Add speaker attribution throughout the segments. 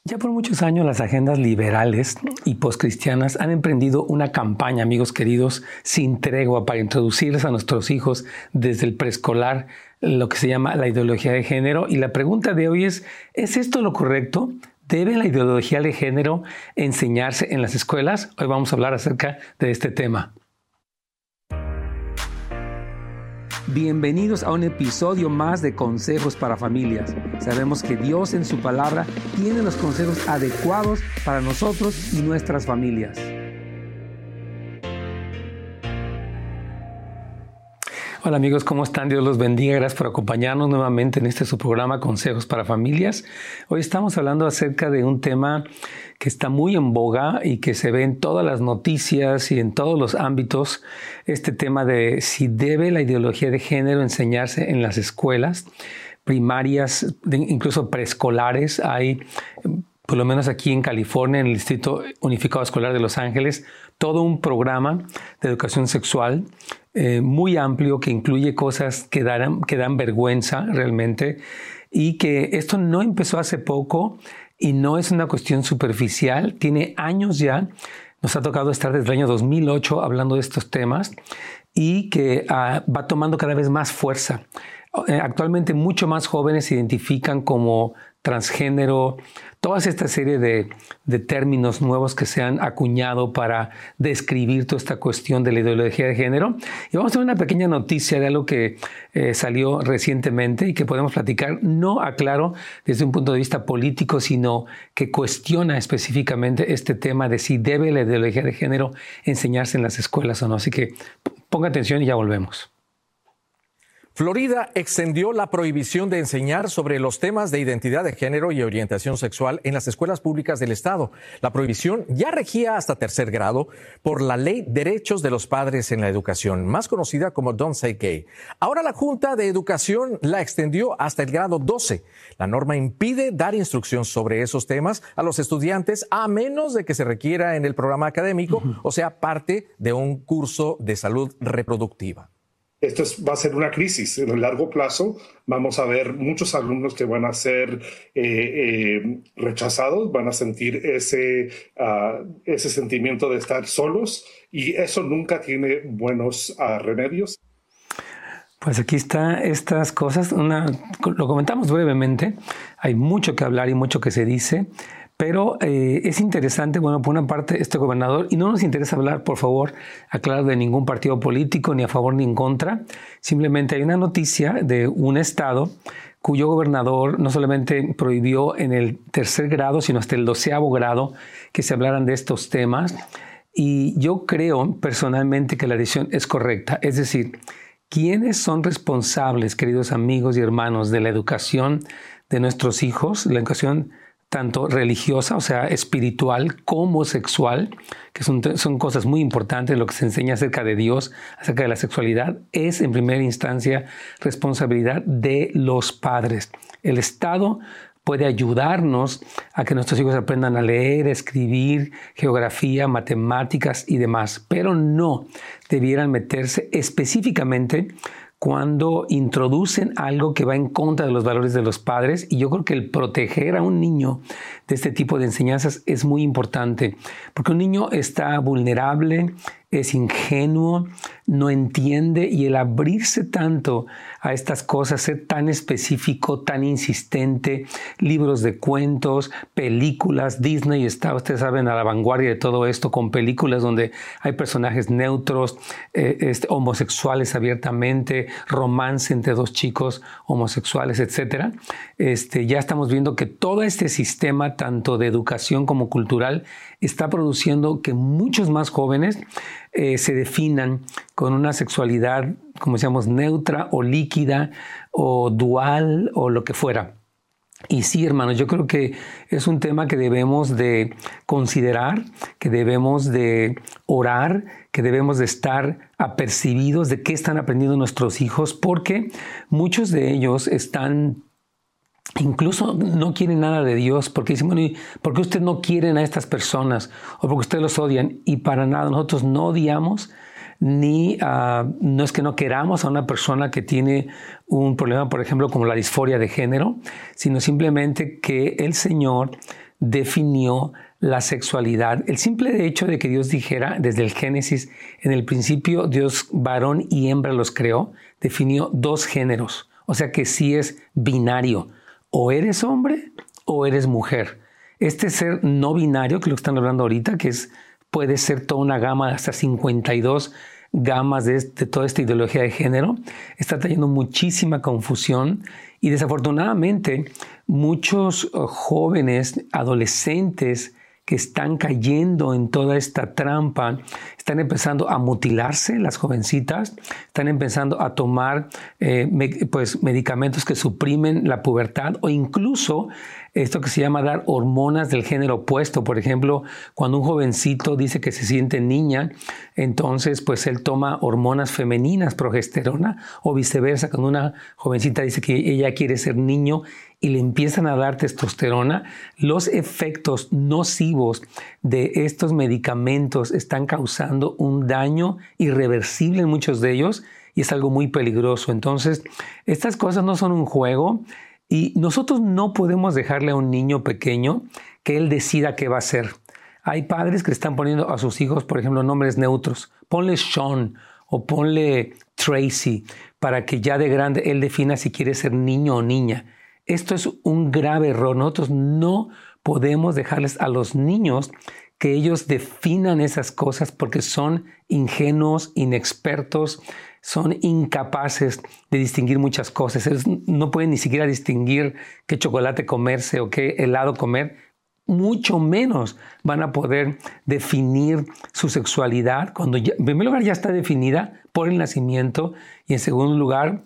Speaker 1: Ya por muchos años las agendas liberales y poscristianas han emprendido una campaña, amigos queridos, sin tregua para introducirles a nuestros hijos desde el preescolar lo que se llama la ideología de género. Y la pregunta de hoy ¿es esto lo correcto? ¿Debe la ideología de género enseñarse en las escuelas? Hoy vamos a hablar acerca de este tema. Bienvenidos a un episodio más de Consejos para Familias. Sabemos que Dios en su palabra tiene los consejos adecuados para nosotros y nuestras familias. Hola amigos, ¿cómo están? Dios los bendiga. Gracias por acompañarnos nuevamente en su programa Consejos para Familias. Hoy estamos hablando acerca de un tema que está muy en boga y que se ve en todas las noticias y en todos los ámbitos. Este tema de si debe la ideología de género enseñarse en las escuelas primarias, incluso preescolares. Hay, por lo menos aquí en California, en el Distrito Unificado Escolar de Los Ángeles, todo un programa de educación sexual muy amplio que incluye cosas que dan vergüenza realmente, y que esto no empezó hace poco y no es una cuestión superficial, tiene años ya. Nos ha tocado estar desde el año 2008 hablando de estos temas y que va tomando cada vez más fuerza. Actualmente mucho más jóvenes se identifican como transgénero, toda esta serie de términos nuevos que se han acuñado para describir toda esta cuestión de la ideología de género. Y vamos a ver una pequeña noticia de algo que salió recientemente y que podemos platicar, no aclaro desde un punto de vista político, sino que cuestiona específicamente este tema de si debe la ideología de género enseñarse en las escuelas o no. Así que ponga atención y ya volvemos.
Speaker 2: Florida extendió la prohibición de enseñar sobre los temas de identidad de género y orientación sexual en las escuelas públicas del estado. La prohibición ya regía hasta tercer grado por la Ley Derechos de los Padres en la Educación, más conocida como Don't Say Gay. Ahora la Junta de Educación la extendió hasta el grado 12. La norma impide dar instrucción sobre esos temas a los estudiantes a menos de que se requiera en el programa académico, o sea, parte de un curso de salud reproductiva.
Speaker 3: Esto va a ser una crisis. En el largo plazo vamos a ver muchos alumnos que van a ser rechazados, van a sentir ese sentimiento de estar solos, y eso nunca tiene buenos remedios.
Speaker 1: Pues aquí está estas cosas. Lo comentamos brevemente. Hay mucho que hablar y mucho que se dice. Pero es interesante, bueno, por una parte, este gobernador, y no nos interesa hablar, por favor, aclarar de ningún partido político, ni a favor ni en contra. Simplemente hay una noticia de un estado cuyo gobernador no solamente prohibió en el tercer grado, sino hasta el 12º grado que se hablaran de estos temas. Y yo creo personalmente que la decisión es correcta. Es decir, ¿quiénes son responsables, queridos amigos y hermanos, de la educación de nuestros hijos, la educación tanto religiosa, o sea, espiritual, como sexual, que son cosas muy importantes? Lo que se enseña acerca de Dios, acerca de la sexualidad, es en primera instancia responsabilidad de los padres. El Estado puede ayudarnos a que nuestros hijos aprendan a leer, escribir, geografía, matemáticas y demás, pero no debieran meterse específicamente cuando introducen algo que va en contra de los valores de los padres. Y yo creo que el proteger a un niño de este tipo de enseñanzas es muy importante, porque un niño está vulnerable, es ingenuo, no entiende, y el abrirse tanto a estas cosas, ser tan específico, tan insistente, libros de cuentos, películas, Disney está, ustedes saben, a la vanguardia de todo esto, con películas donde hay personajes neutros, homosexuales abiertamente, romance entre dos chicos homosexuales, etc. Ya estamos viendo que todo este sistema, tanto de educación como cultural, está produciendo que muchos más jóvenes se definan con una sexualidad, como decíamos, neutra o líquida o dual o lo que fuera. Y sí, hermanos, yo creo que es un tema que debemos de considerar, que debemos de orar, que debemos de estar apercibidos de qué están aprendiendo nuestros hijos, porque muchos de ellos incluso no quieren nada de Dios, porque dicen, bueno, ¿y por qué ustedes no quieren a estas personas? O porque ustedes los odian. Y para nada, nosotros no odiamos, ni no es que no queramos a una persona que tiene un problema, por ejemplo, como la disforia de género, sino simplemente que el Señor definió la sexualidad. El simple hecho de que Dios dijera desde el Génesis, en el principio Dios varón y hembra los creó, definió dos géneros. O sea que sí es binario. O eres hombre o eres mujer. Este ser no binario, que lo están hablando ahorita, que puede ser toda una gama, hasta 52 gamas de toda esta ideología de género, está trayendo muchísima confusión y desafortunadamente muchos jóvenes, adolescentes que están cayendo en toda esta trampa, están empezando a mutilarse, las jovencitas, están empezando a tomar medicamentos que suprimen la pubertad o incluso esto que se llama dar hormonas del género opuesto. Por ejemplo, cuando un jovencito dice que se siente niña, entonces pues él toma hormonas femeninas, progesterona, o viceversa, cuando una jovencita dice que ella quiere ser niño y le empiezan a dar testosterona, los efectos nocivos de estos medicamentos están causando un daño irreversible en muchos de ellos y es algo muy peligroso. Entonces, estas cosas no son un juego y nosotros no podemos dejarle a un niño pequeño que él decida qué va a hacer. Hay padres que están poniendo a sus hijos, por ejemplo, nombres neutros. Ponle Sean o ponle Tracy para que ya de grande él defina si quiere ser niño o niña. Esto es un grave error. Nosotros no podemos dejarles a los niños que ellos definan esas cosas porque son ingenuos, inexpertos, son incapaces de distinguir muchas cosas. Ellos no pueden ni siquiera distinguir qué chocolate comerse o qué helado comer. Mucho menos van a poder definir su sexualidad cuando en primer lugar ya está definida por el nacimiento y en segundo lugar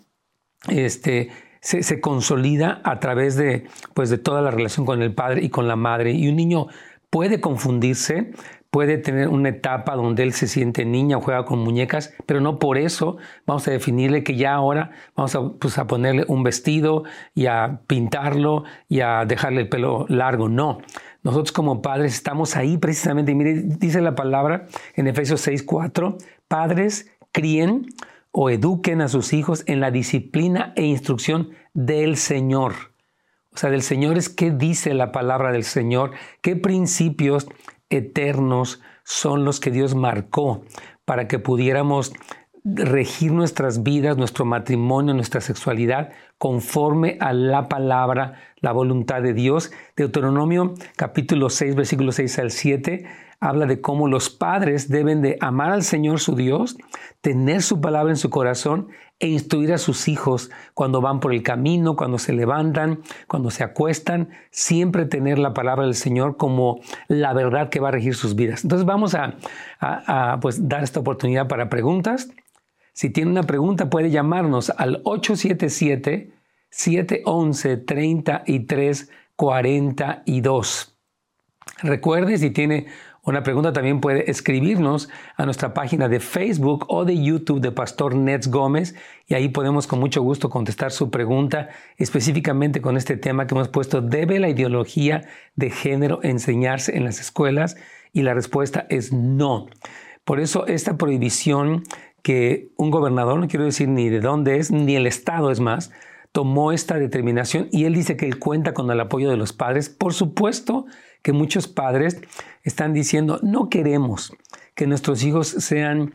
Speaker 1: se consolida a través de toda la relación con el padre y con la madre. Y un niño puede confundirse, puede tener una etapa donde él se siente niña o juega con muñecas, pero no por eso vamos a definirle que ya ahora vamos a ponerle un vestido y a pintarlo y a dejarle el pelo largo. No, nosotros como padres estamos ahí precisamente. Y mire, dice la palabra en Efesios 6:4, padres críen o eduquen a sus hijos en la disciplina e instrucción del Señor. O sea, del Señor es qué dice la palabra del Señor, qué principios eternos son los que Dios marcó para que pudiéramos regir nuestras vidas, nuestro matrimonio, nuestra sexualidad conforme a la palabra, la voluntad de Dios. Deuteronomio capítulo 6, versículos 6 al 7, habla de cómo los padres deben de amar al Señor su Dios, tener su palabra en su corazón e instruir a sus hijos cuando van por el camino, cuando se levantan, cuando se acuestan, siempre tener la palabra del Señor como la verdad que va a regir sus vidas. Entonces vamos a dar esta oportunidad para preguntas. Si tiene una pregunta puede llamarnos al 877-711-3342. Recuerde, si tiene una pregunta también puede escribirnos a nuestra página de Facebook o de YouTube de Pastor Nets Gómez y ahí podemos con mucho gusto contestar su pregunta específicamente con este tema que hemos puesto: ¿debe la ideología de género enseñarse en las escuelas? Y la respuesta es no. Por eso esta prohibición que un gobernador, no quiero decir ni de dónde es, ni el Estado es más, tomó esta determinación y él dice que él cuenta con el apoyo de los padres. Por supuesto que muchos padres están diciendo no queremos que nuestros hijos sean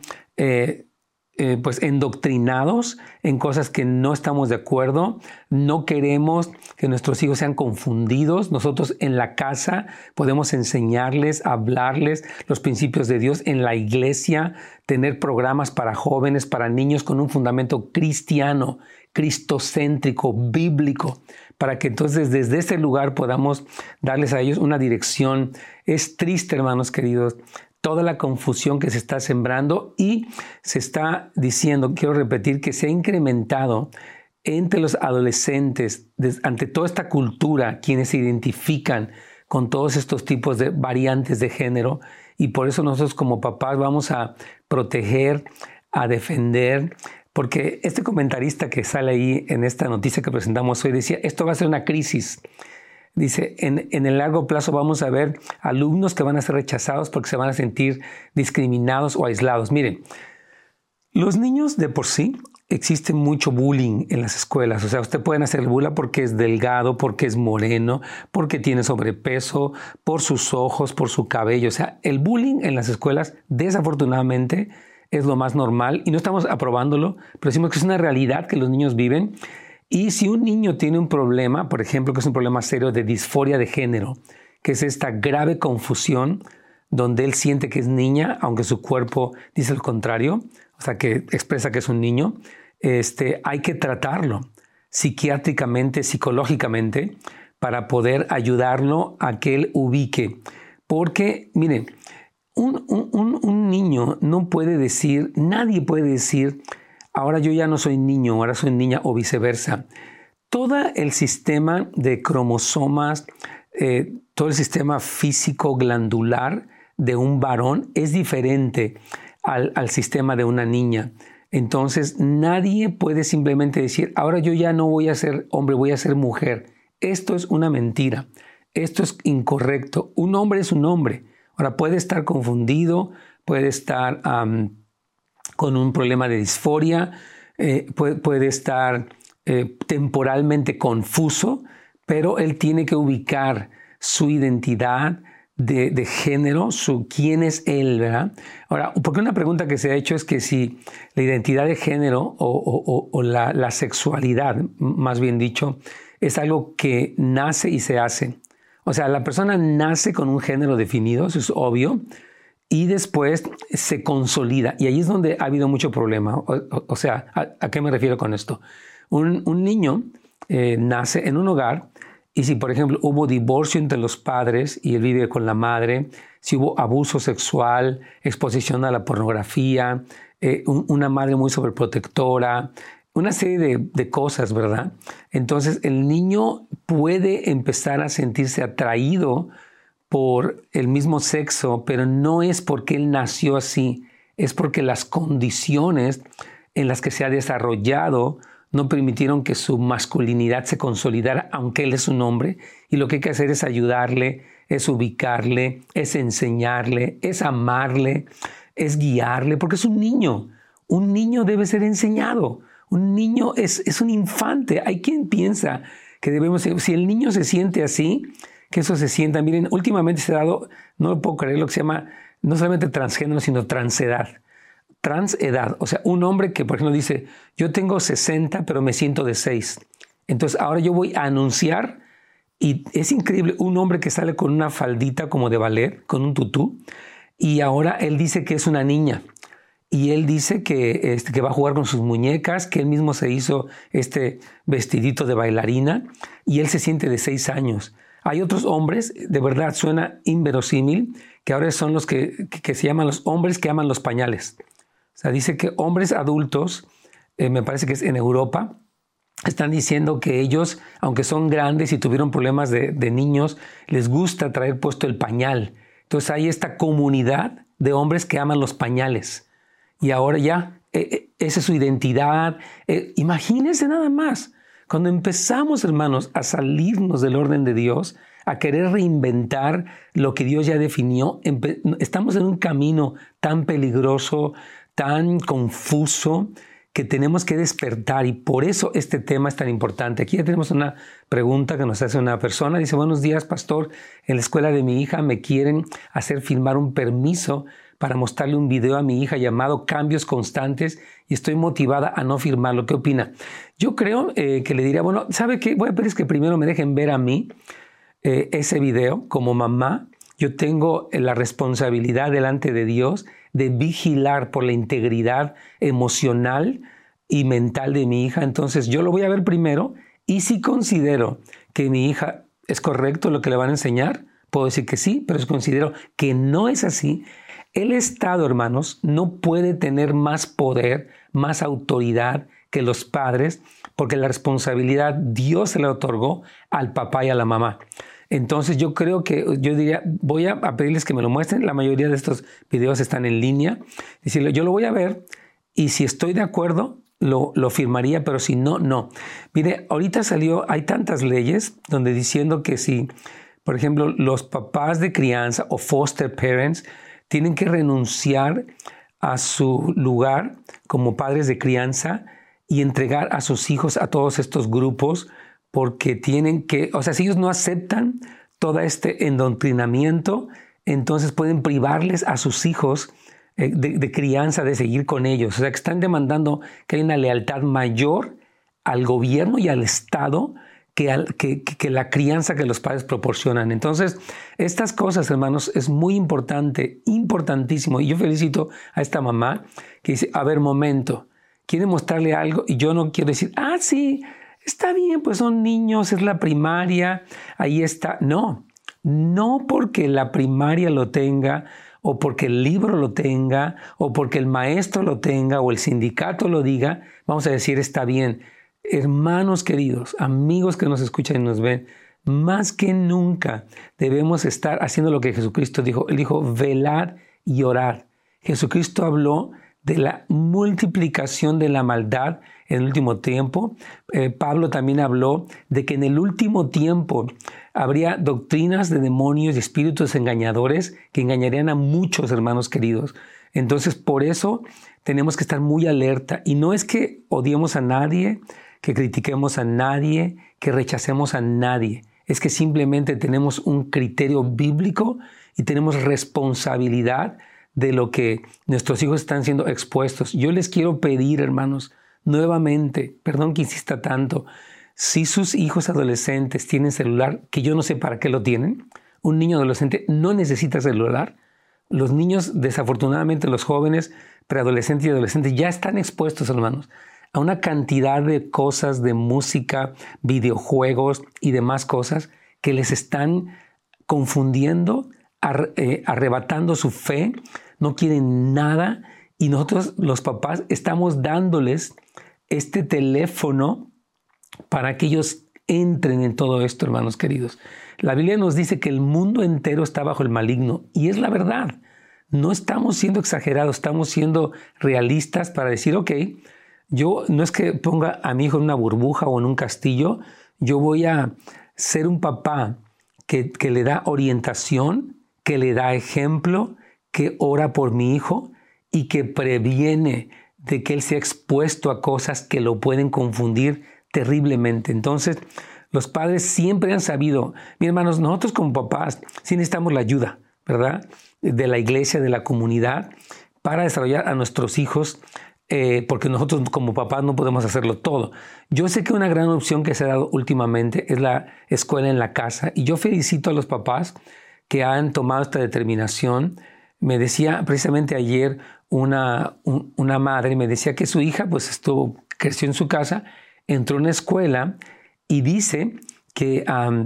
Speaker 1: endoctrinados en cosas que no estamos de acuerdo. No queremos que nuestros hijos sean confundidos. Nosotros en la casa podemos enseñarles, hablarles los principios de Dios. En la iglesia, tener programas para jóvenes, para niños con un fundamento cristiano, cristocéntrico, bíblico, para que entonces desde este lugar podamos darles a ellos una dirección. Es triste, hermanos queridos, toda la confusión que se está sembrando y se está diciendo, quiero repetir, que se ha incrementado entre los adolescentes ante toda esta cultura, quienes se identifican con todos estos tipos de variantes de género, y por eso nosotros como papás vamos a proteger, a defender, porque este comentarista que sale ahí en esta noticia que presentamos hoy decía, esto va a ser una crisis. Dice, en el largo plazo vamos a ver alumnos que van a ser rechazados porque se van a sentir discriminados o aislados. Miren, los niños de por sí existe mucho bullying en las escuelas. O sea, usted pueden hacer bullying porque es delgado, porque es moreno, porque tiene sobrepeso, por sus ojos, por su cabello. O sea, el bullying en las escuelas, desafortunadamente, es lo más normal. Y no estamos aprobándolo, pero decimos que es una realidad que los niños viven. Y si un niño tiene un problema, por ejemplo, que es un problema serio de disforia de género, que es esta grave confusión donde él siente que es niña, aunque su cuerpo dice lo contrario, o sea, que expresa que es un niño, hay que tratarlo psiquiátricamente, psicológicamente, para poder ayudarlo a que él ubique. Porque, miren, un niño no puede decir, nadie puede decir, ahora yo ya no soy niño, ahora soy niña o viceversa. Todo el sistema de cromosomas, todo el sistema físico glandular de un varón es diferente al sistema de una niña. Entonces nadie puede simplemente decir, ahora yo ya no voy a ser hombre, voy a ser mujer. Esto es una mentira. Esto es incorrecto. Un hombre es un hombre. Ahora puede estar confundido, puede estar con un problema de disforia, puede estar temporalmente confuso, pero él tiene que ubicar su identidad de género, quién es él, ¿verdad? Ahora, porque una pregunta que se ha hecho es que si la identidad de género o la sexualidad, más bien dicho, es algo que nace y se hace. O sea, la persona nace con un género definido, eso es obvio, y después se consolida. Y ahí es donde ha habido mucho problema. O sea, ¿a qué me refiero con esto? Un niño nace en un hogar y si, por ejemplo, hubo divorcio entre los padres y él vive con la madre, si hubo abuso sexual, exposición a la pornografía, una madre muy sobreprotectora, una serie de cosas, ¿verdad? Entonces, el niño puede empezar a sentirse atraído por el mismo sexo, pero no es porque él nació así, es porque las condiciones en las que se ha desarrollado no permitieron que su masculinidad se consolidara, aunque él es un hombre, y lo que hay que hacer es ayudarle, es ubicarle, es enseñarle, es amarle, es guiarle, porque es un niño. Un niño debe ser enseñado. Un niño es un infante. Hay quien piensa que debemos, si el niño se siente así, que eso se sienta. Miren, últimamente se ha dado, no lo puedo creer, lo que se llama no solamente transgénero, sino transedad. Transedad, o sea, un hombre que, por ejemplo, dice, yo tengo 60, pero me siento de 6. Entonces, ahora yo voy a anunciar, y es increíble, un hombre que sale con una faldita como de ballet, con un tutú, y ahora él dice que es una niña. Y él dice que va a jugar con sus muñecas, que él mismo se hizo este vestidito de bailarina, y él se siente de 6 años. Hay otros hombres, de verdad suena inverosímil, que ahora son los que se llaman los hombres que aman los pañales. O sea, dice que hombres adultos, me parece que es en Europa, están diciendo que ellos, aunque son grandes y tuvieron problemas de niños, les gusta traer puesto el pañal. Entonces hay esta comunidad de hombres que aman los pañales. Y ahora ya, esa es su identidad. Imagínense nada más. Cuando empezamos, hermanos, a salirnos del orden de Dios, a querer reinventar lo que Dios ya definió, estamos en un camino tan peligroso, tan confuso, que tenemos que despertar, y por eso este tema es tan importante. Aquí ya tenemos una pregunta que nos hace una persona. Dice, buenos días, pastor. En la escuela de mi hija me quieren hacer firmar un permiso para mostrarle un video a mi hija llamado Cambios Constantes y estoy motivada a no firmarlo. ¿Qué opina? Yo creo que le diría, bueno, ¿sabe qué? Voy a pedir que primero me dejen ver a mí ese video como mamá. Yo tengo la responsabilidad delante de Dios de vigilar por la integridad emocional y mental de mi hija. Entonces yo lo voy a ver primero y si considero que mi hija es correcto lo que le van a enseñar, puedo decir que sí, pero si considero que no es así, el Estado, hermanos, no puede tener más poder, más autoridad que los padres, porque la responsabilidad Dios se la otorgó al papá y a la mamá. Entonces yo creo que yo diría, voy a pedirles que me lo muestren. La mayoría de estos videos están en línea. Decirle, yo lo voy a ver y si estoy de acuerdo, lo firmaría, pero si no, no. Mire, ahorita hay tantas leyes donde diciendo que si, por ejemplo, los papás de crianza o foster parents tienen que renunciar a su lugar como padres de crianza y entregar a sus hijos a todos estos grupos, porque tienen que, o sea, si ellos no aceptan todo este endoctrinamiento, entonces pueden privarles a sus hijos de crianza, de seguir con ellos. O sea, que están demandando que haya una lealtad mayor al gobierno y al Estado que la crianza que los padres proporcionan. Entonces, estas cosas, hermanos, es muy importante, importantísimo. Y yo felicito a esta mamá que dice, a ver, momento, quiere mostrarle algo y yo no quiero decir, sí, está bien, pues son niños, es la primaria, ahí está. No porque la primaria lo tenga, o porque el libro lo tenga, o porque el maestro lo tenga, o el sindicato lo diga, vamos a decir, está bien. Hermanos queridos, amigos que nos escuchan y nos ven, más que nunca debemos estar haciendo lo que Jesucristo dijo. Él dijo, velad y orad. Jesucristo habló de la multiplicación de la maldad en el último tiempo. Pablo también habló de que en el último tiempo habría doctrinas de demonios y espíritus engañadores que engañarían a muchos, hermanos queridos. Entonces, por eso tenemos que estar muy alerta. Y no es que odiemos a nadie, que critiquemos a nadie, que rechacemos a nadie. Es que simplemente tenemos un criterio bíblico y tenemos responsabilidad de lo que nuestros hijos están siendo expuestos. Yo les quiero pedir, hermanos, nuevamente, perdón que insista tanto, si sus hijos adolescentes tienen celular, que yo no sé para qué lo tienen, un niño adolescente no necesita celular. Los niños, desafortunadamente, los jóvenes, preadolescentes y adolescentes ya están expuestos, hermanos, a una cantidad de cosas, de música, videojuegos y demás cosas que les están confundiendo, arrebatando su fe, no quieren nada, y nosotros los papás estamos dándoles este teléfono para que ellos entren en todo esto, hermanos queridos. La Biblia nos dice que el mundo entero está bajo el maligno, y es la verdad. No estamos siendo exagerados, estamos siendo realistas para decir, ok, yo no es que ponga a mi hijo en una burbuja o en un castillo, yo voy a ser un papá que le da orientación, que le da ejemplo, que ora por mi hijo y que previene de que él sea expuesto a cosas que lo pueden confundir terriblemente. Entonces, los padres siempre han sabido, mis hermanos, nosotros como papás sí necesitamos la ayuda, ¿verdad?, de la iglesia, de la comunidad, para desarrollar a nuestros hijos, porque nosotros como papás no podemos hacerlo todo. Yo sé que una gran opción que se ha dado últimamente es la escuela en la casa, y yo felicito a los papás que han tomado esta determinación. Me decía precisamente ayer una madre, me decía que su hija pues creció en su casa, entró en una escuela y dice que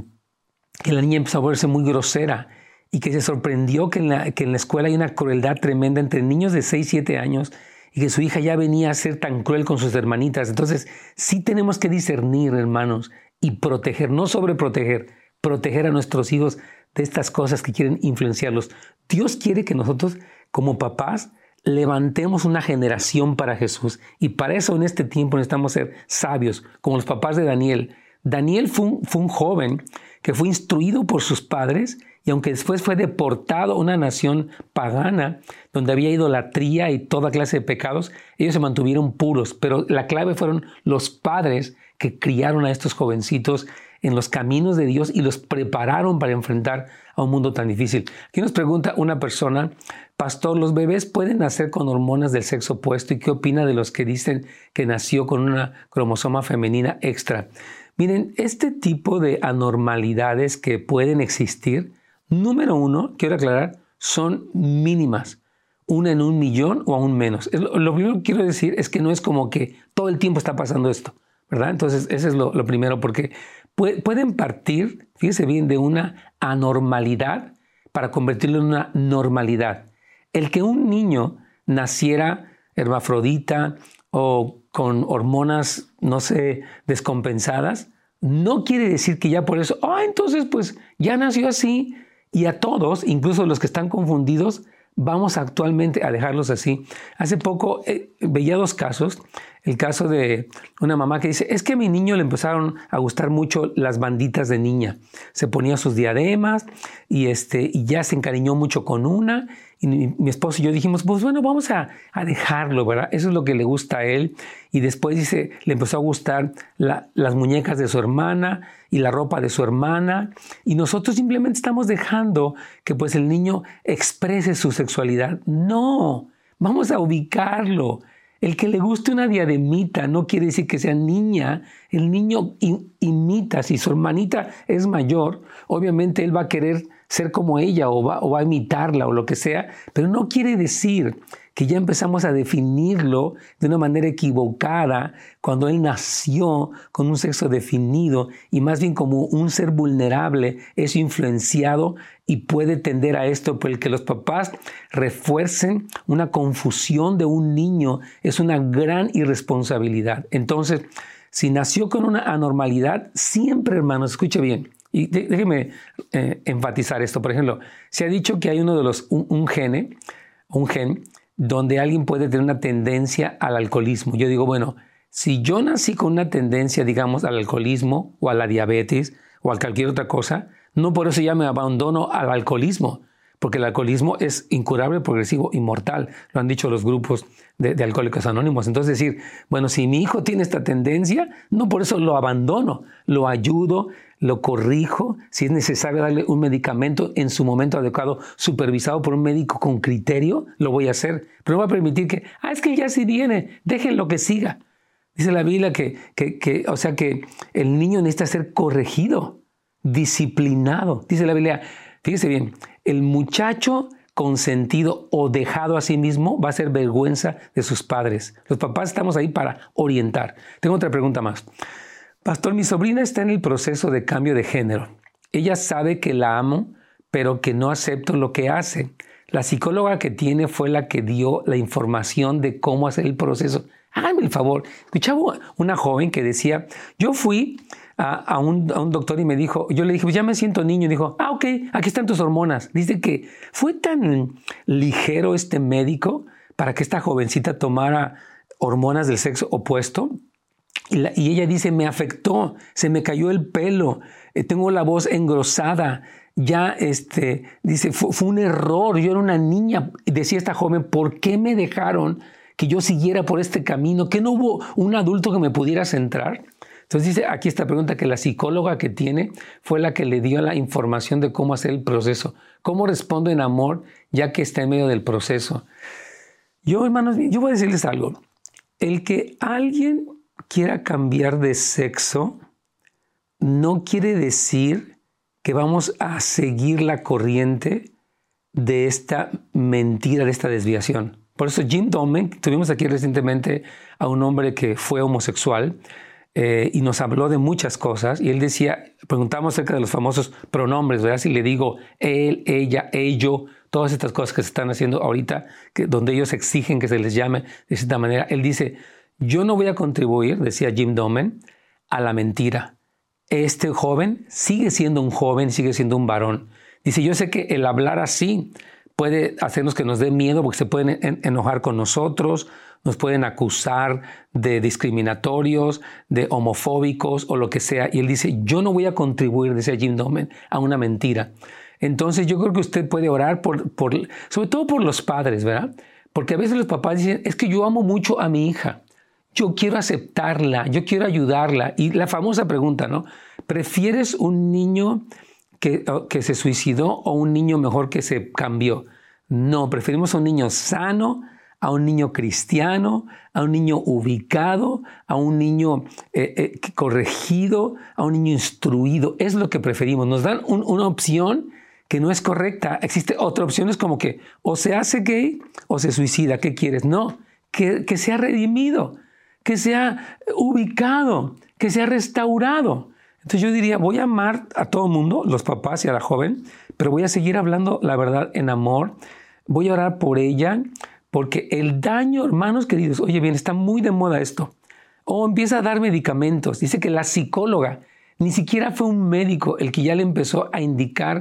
Speaker 1: la niña empezó a volverse muy grosera y que se sorprendió que en la escuela hay una crueldad tremenda entre niños de 6, 7 años y que su hija ya venía a ser tan cruel con sus hermanitas. Entonces sí tenemos que discernir, hermanos, y proteger, no sobreproteger, proteger a nuestros hijos de estas cosas que quieren influenciarlos. Dios quiere que nosotros, como papás, levantemos una generación para Jesús. Y para eso en este tiempo necesitamos ser sabios, como los papás de Daniel. Daniel fue un joven que fue instruido por sus padres, y aunque después fue deportado a una nación pagana, donde había idolatría y toda clase de pecados, ellos se mantuvieron puros. Pero la clave fueron los padres que criaron a estos jovencitos en los caminos de Dios y los prepararon para enfrentar a un mundo tan difícil. Aquí nos pregunta una persona, pastor, ¿los bebés pueden nacer con hormonas del sexo opuesto? ¿Y qué opina de los que dicen que nació con una cromosoma femenina extra? Miren, este tipo de anormalidades que pueden existir, número uno, quiero aclarar, son mínimas. 1 en 1,000,000 o aún menos. Lo primero que quiero decir es que no es como que todo el tiempo está pasando esto, ¿verdad? Entonces, ese es lo primero, porque pueden partir, fíjese bien, de una anormalidad para convertirlo en una normalidad. El que un niño naciera hermafrodita o con hormonas, no sé, descompensadas, no quiere decir que ya por eso, entonces pues ya nació así. Y a todos, incluso los que están confundidos, Vamos actualmente a dejarlos así. Hace poco veía 2 casos. El caso de una mamá que dice, es que a mi niño le empezaron a gustar mucho las banditas de niña. Se ponía sus diademas y ya se encariñó mucho con una. Y mi esposo y yo dijimos, pues bueno, vamos a dejarlo, ¿verdad? Eso es lo que le gusta a él. Y después dice, le empezó a gustar las muñecas de su hermana y la ropa de su hermana. Y nosotros simplemente estamos dejando que pues el niño exprese su sexualidad. No, vamos a ubicarlo. El que le guste una diademita no quiere decir que sea niña. El niño imita. Si su hermanita es mayor, obviamente él va a querer ser como ella o va a imitarla o lo que sea, pero no quiere decir que ya empezamos a definirlo de una manera equivocada cuando él nació con un sexo definido y más bien como un ser vulnerable, es influenciado y puede tender a esto, por el que los papás refuercen una confusión de un niño es una gran irresponsabilidad. Entonces, si nació con una anormalidad, siempre, hermanos, escuche bien, y déjeme enfatizar esto. Por ejemplo, se ha dicho que hay un gen donde alguien puede tener una tendencia al alcoholismo. Yo digo, bueno, si yo nací con una tendencia, digamos, al alcoholismo o a la diabetes o a cualquier otra cosa, no por eso ya me abandono al alcoholismo, porque el alcoholismo es incurable, progresivo y mortal. Lo han dicho los grupos de Alcohólicos Anónimos. Entonces decir, bueno, si mi hijo tiene esta tendencia, no por eso lo abandono, lo ayudo, lo corrijo, si es necesario darle un medicamento en su momento adecuado, supervisado por un médico con criterio, lo voy a hacer. Pero no voy a permitir que, es que ya sí viene, déjenlo que siga. Dice la Biblia que el niño necesita ser corregido, disciplinado. Dice la Biblia, fíjese bien, el muchacho consentido o dejado a sí mismo va a ser vergüenza de sus padres. Los papás estamos ahí para orientar. Tengo otra pregunta más. Pastor, mi sobrina está en el proceso de cambio de género. Ella sabe que la amo, pero que no acepto lo que hace. La psicóloga que tiene fue la que dio la información de cómo hacer el proceso. Háganme el favor. Escuchaba una joven que decía, yo fui a un doctor y me dijo, yo le dije, pues ya me siento niño. Y dijo, ok, aquí están tus hormonas. Dice que fue tan ligero este médico para que esta jovencita tomara hormonas del sexo opuesto. Y ella dice, me afectó, se me cayó el pelo, tengo la voz engrosada, ya dice, fue un error, yo era una niña. Decía esta joven, ¿por qué me dejaron que yo siguiera por este camino? ¿Que no hubo un adulto que me pudiera centrar? Entonces dice aquí esta pregunta que la psicóloga que tiene fue la que le dio la información de cómo hacer el proceso. ¿Cómo respondo en amor ya que está en medio del proceso? Yo, hermanos, yo voy a decirles algo. El que alguien quiera cambiar de sexo no quiere decir que vamos a seguir la corriente de esta mentira, de esta desviación. Por eso Jim Domen, tuvimos aquí recientemente a un hombre que fue homosexual y nos habló de muchas cosas y él decía, preguntamos acerca de los famosos pronombres, ¿verdad? Si le digo él, ella, ello, todas estas cosas que se están haciendo ahorita, donde ellos exigen que se les llame de cierta manera, él dice, yo no voy a contribuir, decía Jim Domen, a la mentira. Este joven sigue siendo un joven, sigue siendo un varón. Dice, yo sé que el hablar así puede hacernos que nos dé miedo porque se pueden enojar con nosotros, nos pueden acusar de discriminatorios, de homofóbicos o lo que sea. Y él dice, yo no voy a contribuir, decía Jim Domen, a una mentira. Entonces yo creo que usted puede orar sobre todo por los padres, ¿verdad? Porque a veces los papás dicen, es que yo amo mucho a mi hija. Yo quiero aceptarla, yo quiero ayudarla. Y la famosa pregunta, ¿no? ¿Prefieres un niño que se suicidó o un niño mejor que se cambió? No, preferimos a un niño sano, a un niño cristiano, a un niño ubicado, a un niño corregido, a un niño instruido. Es lo que preferimos. Nos dan una opción que no es correcta. Existe otra opción, es como que o se hace gay o se suicida. ¿Qué quieres? No, que sea redimido, que sea ubicado, que sea restaurado. Entonces yo diría, voy a amar a todo el mundo, los papás y a la joven, pero voy a seguir hablando la verdad en amor. Voy a orar por ella, porque el daño, hermanos queridos, oye bien, está muy de moda esto. O empieza a dar medicamentos. Dice que la psicóloga, ni siquiera fue un médico el que ya le empezó a indicar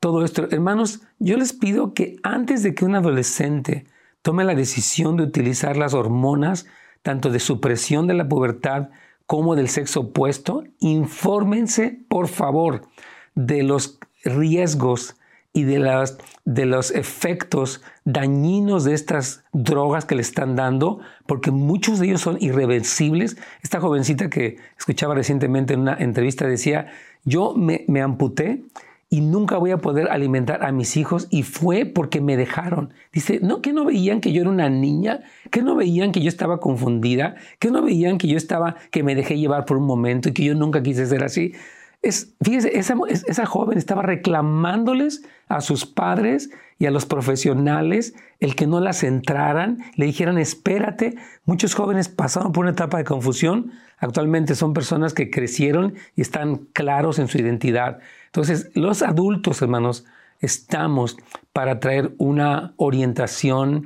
Speaker 1: todo esto. Hermanos, yo les pido que antes de que un adolescente tome la decisión de utilizar las hormonas, tanto de supresión de la pubertad como del sexo opuesto, infórmense, por favor, de los riesgos y de los efectos dañinos de estas drogas que le están dando, porque muchos de ellos son irreversibles. Esta jovencita que escuchaba recientemente en una entrevista decía, yo me amputé y nunca voy a poder alimentar a mis hijos, y fue porque me dejaron. Dice, ¿no que no veían que yo era una niña? ¿Que no veían que yo estaba confundida? ¿Que no veían que me dejé llevar por un momento y que yo nunca quise ser así? Fíjese, esa joven estaba reclamándoles a sus padres y a los profesionales el que no la centraran, le dijeran espérate. Muchos jóvenes pasaron por una etapa de confusión, actualmente son personas que crecieron y están claros en su identidad. Entonces, los adultos, hermanos, estamos para traer una orientación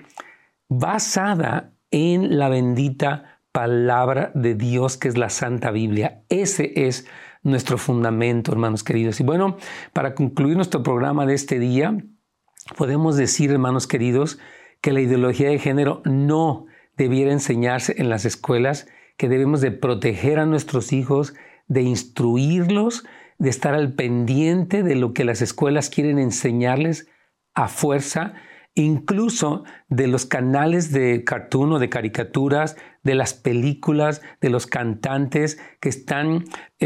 Speaker 1: basada en la bendita palabra de Dios, que es la Santa Biblia. Ese es nuestro fundamento, hermanos queridos. Y bueno, para concluir nuestro programa de este día, podemos decir, hermanos queridos, que la ideología de género no debiera enseñarse en las escuelas, que debemos de proteger a nuestros hijos, de instruirlos, de estar al pendiente de lo que las escuelas quieren enseñarles a fuerza, incluso de los canales de cartoon o de caricaturas, de las películas, de los cantantes que están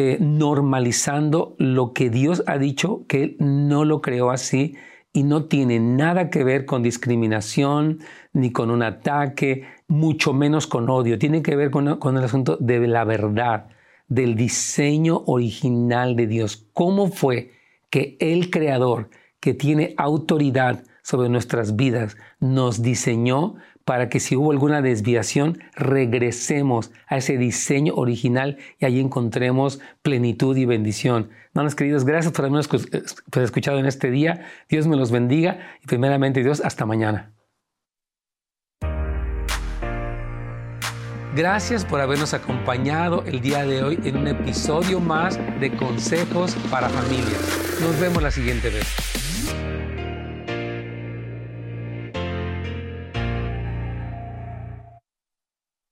Speaker 1: normalizando lo que Dios ha dicho que Él no lo creó así y no tiene nada que ver con discriminación ni con un ataque, mucho menos con odio. Tiene que ver con el asunto de la verdad, del diseño original de Dios. ¿Cómo fue que el Creador, que tiene autoridad sobre nuestras vidas, nos diseñó para que si hubo alguna desviación, regresemos a ese diseño original y allí encontremos plenitud y bendición? Hermanos queridos, gracias por habernos escuchado en este día. Dios me los bendiga y primeramente Dios, hasta mañana. Gracias por habernos acompañado el día de hoy en un episodio más de Consejos para Familias. Nos vemos la siguiente vez.